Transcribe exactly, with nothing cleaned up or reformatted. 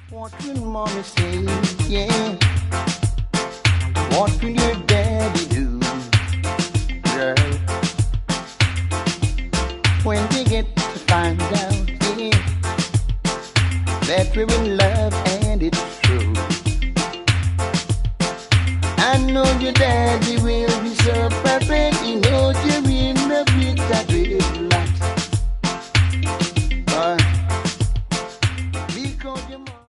What will mommy say? Yeah. What will your daddy do, girl? When they get to find out, yeah, that we're in love and it's true. I know your daddy will be so perfect, you know.